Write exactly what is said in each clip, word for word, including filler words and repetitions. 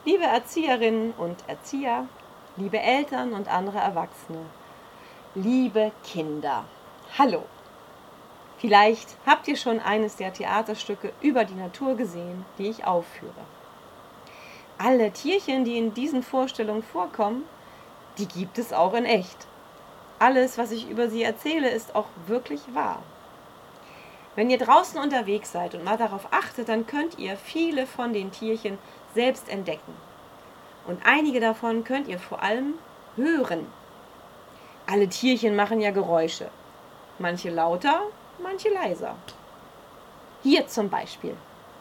Liebe Erzieherinnen und Erzieher, liebe Eltern und andere Erwachsene, liebe Kinder, hallo! Vielleicht habt ihr schon eines der Theaterstücke über die Natur gesehen, die ich aufführe. Alle Tierchen, die in diesen Vorstellungen vorkommen, die gibt es auch in echt. Alles, was ich über sie erzähle, ist auch wirklich wahr. Wenn ihr draußen unterwegs seid und mal darauf achtet, dann könnt ihr viele von den Tierchen selbst entdecken. Und einige davon könnt ihr vor allem hören. Alle Tierchen machen ja Geräusche. Manche lauter, manche leiser. Hier zum Beispiel.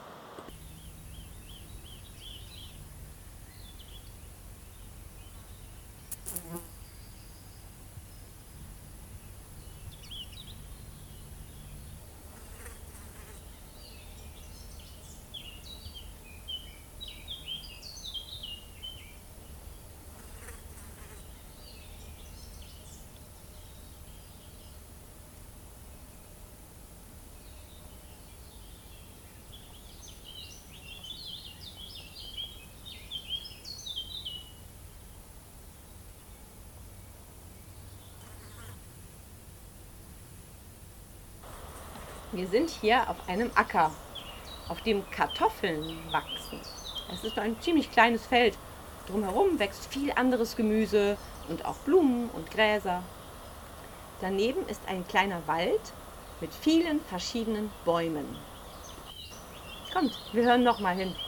Wir sind hier auf einem Acker, auf dem Kartoffeln wachsen. Es ist ein ziemlich kleines Feld. Drumherum wächst viel anderes Gemüse und auch Blumen und Gräser. Daneben ist ein kleiner Wald mit vielen verschiedenen Bäumen. Kommt, wir hören noch mal hin.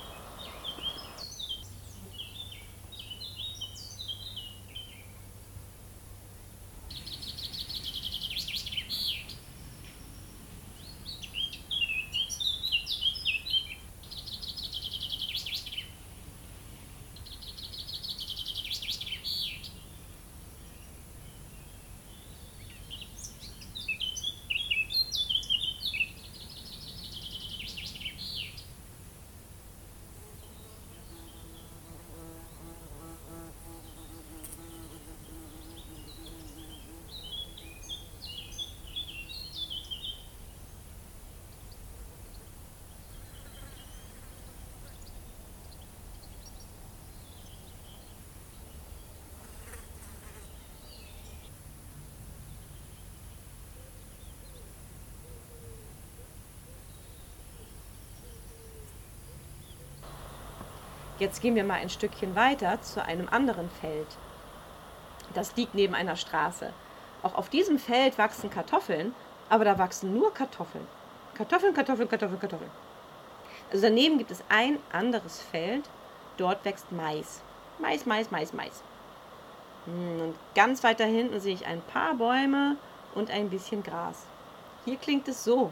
Jetzt gehen wir mal ein Stückchen weiter zu einem anderen Feld. Das liegt neben einer Straße. Auch auf diesem Feld wachsen Kartoffeln, aber da wachsen nur Kartoffeln. Kartoffeln, Kartoffeln, Kartoffeln, Kartoffeln. Also daneben gibt es ein anderes Feld, dort wächst Mais. Mais, Mais, Mais, Mais. Und ganz weit da hinten sehe ich ein paar Bäume und ein bisschen Gras. Hier klingt es so.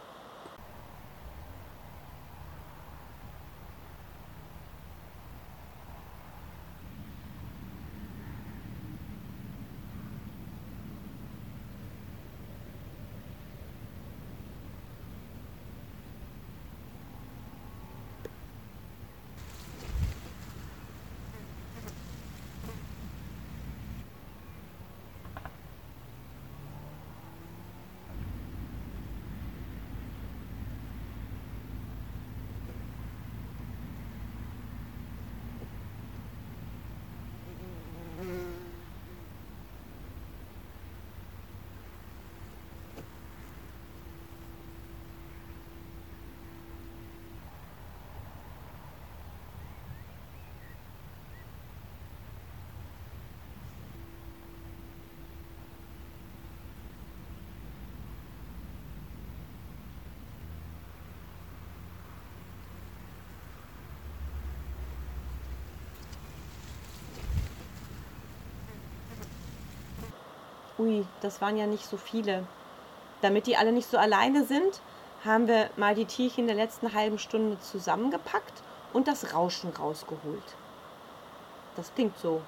Ui, das waren ja nicht so viele. Damit die alle nicht so alleine sind, haben wir mal die Tierchen in der letzten halben Stunde zusammengepackt und das Rauschen rausgeholt. Das klingt so.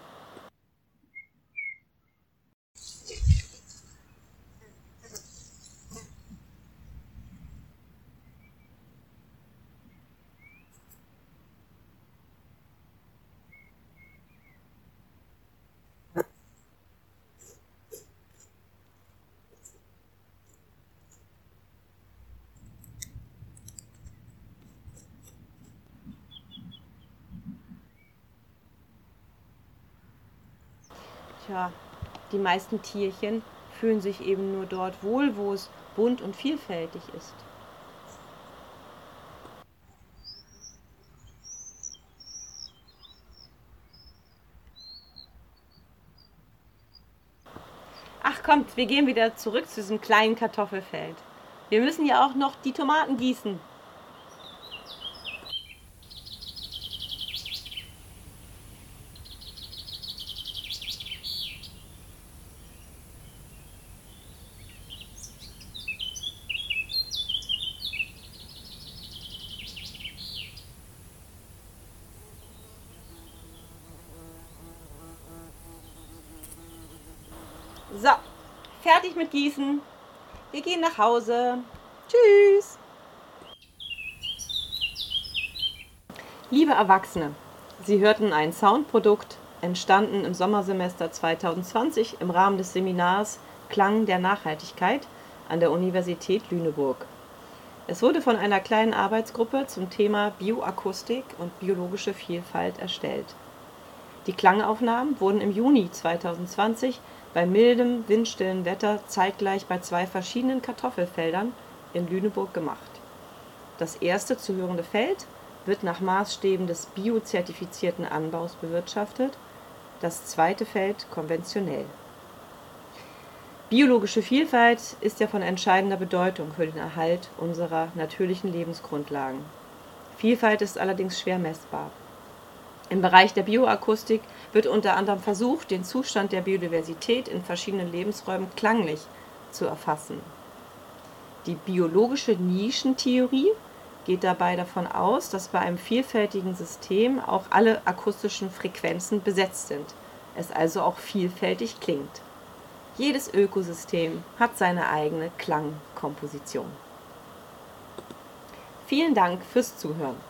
Tja, die meisten Tierchen fühlen sich eben nur dort wohl, wo es bunt und vielfältig ist. Ach kommt, wir gehen wieder zurück zu diesem kleinen Kartoffelfeld. Wir müssen ja auch noch die Tomaten gießen. So, fertig mit Gießen. Wir gehen nach Hause. Tschüss. Liebe Erwachsene, Sie hörten ein Soundprodukt, entstanden im Sommersemester zweitausendzwanzig im Rahmen des Seminars Klang der Nachhaltigkeit an der Universität Lüneburg. Es wurde von einer kleinen Arbeitsgruppe zum Thema Bioakustik und biologische Vielfalt erstellt. Die Klangaufnahmen wurden im Juni zweitausendzwanzig bei mildem, windstillen Wetter zeitgleich bei zwei verschiedenen Kartoffelfeldern in Lüneburg gemacht. Das erste zu hörende Feld wird nach Maßstäben des biozertifizierten Anbaus bewirtschaftet, das zweite Feld konventionell. Biologische Vielfalt ist ja von entscheidender Bedeutung für den Erhalt unserer natürlichen Lebensgrundlagen. Vielfalt ist allerdings schwer messbar. Im Bereich der Bioakustik wird unter anderem versucht, den Zustand der Biodiversität in verschiedenen Lebensräumen klanglich zu erfassen. Die biologische Nischentheorie geht dabei davon aus, dass bei einem vielfältigen System auch alle akustischen Frequenzen besetzt sind, es also auch vielfältig klingt. Jedes Ökosystem hat seine eigene Klangkomposition. Vielen Dank fürs Zuhören.